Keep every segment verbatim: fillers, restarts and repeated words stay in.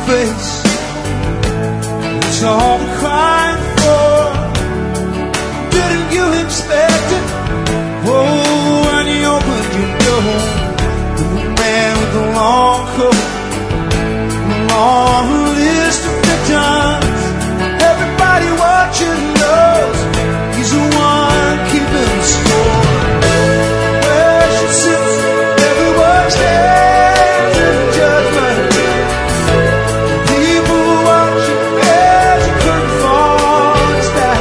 face. It's all I'm crying for. Didn't you expect it? Oh, when you opened your door, the man with the long coat, the long list of victims. Everybody watching knows he's the one keeping score. Where she sits, everyone stands in judgment. People watching as the curtain falls back.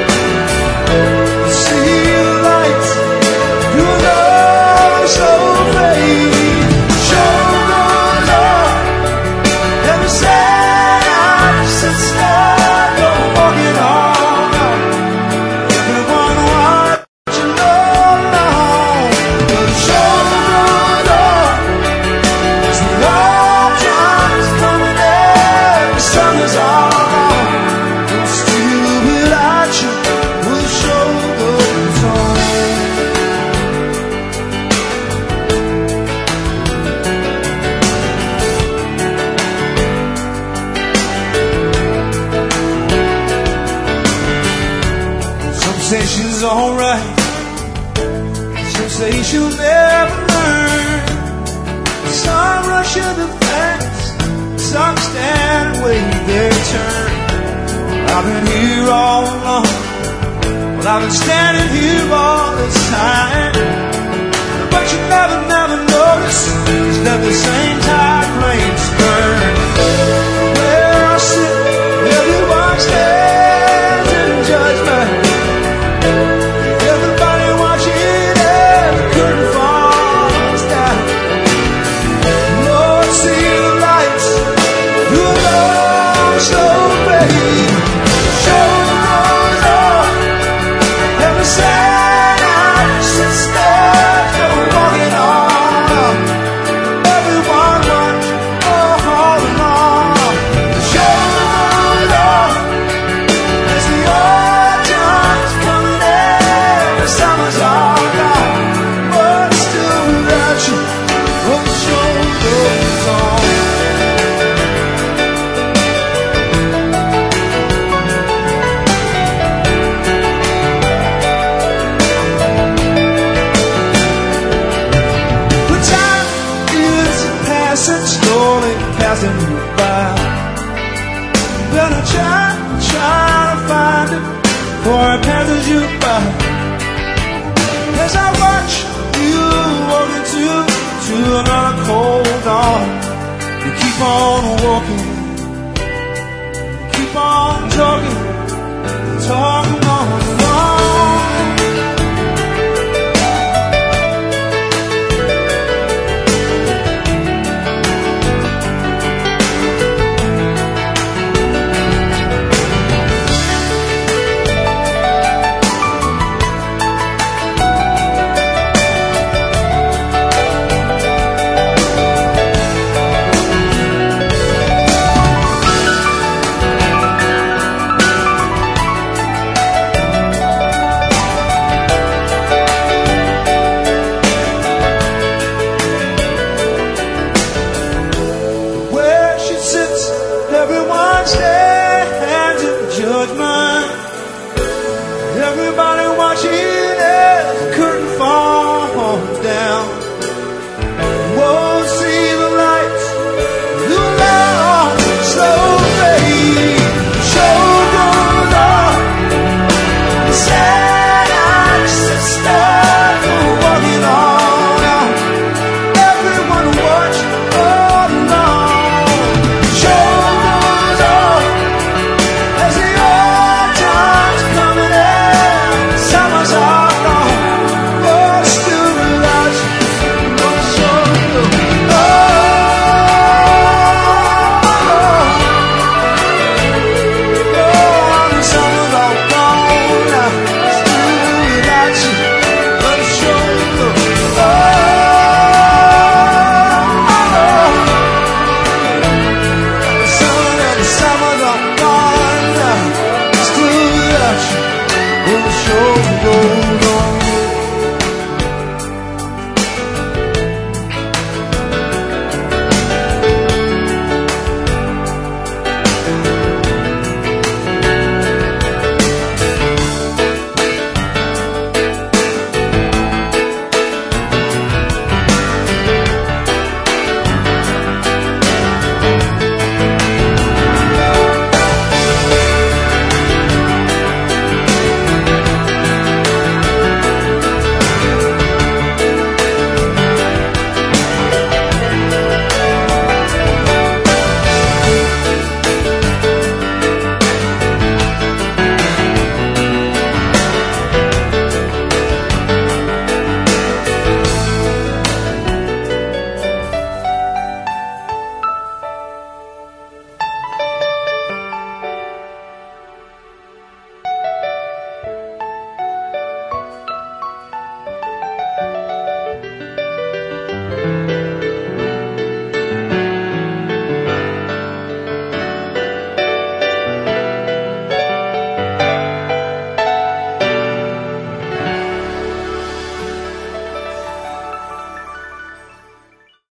See the lights through the slow fade. Show goes on, every side sits there, go walking on. Everyone watching all along. The show goes on, as the long time's coming in, the sun is on. Still without you, the show goes on. Some say she's alright, some say she'll never learn. Some rush to the fence, some stand and wait their turn. I've been here all along, well, I've been standing here all this time. But you never, never notice, it's never the same tide flames burn. Where I sit, everyone stands in judgment. Everybody watching as the curtain falls down. Lord, see the lights through the long slow fade. Show goes on, every side sits there, go walking on. Everyone watching all along. The show goes on, as the autumn's coming in, the summer's all gone. But still without you, oh, the show goes on. The time is passing slowly, passing you by. Better try, try to find it before it passes you by. As I watch you walk into to another cold dawn, you keep on walking, keep on talking, talking on and on. Where she sits, everyone stands in judgment. Everybody watching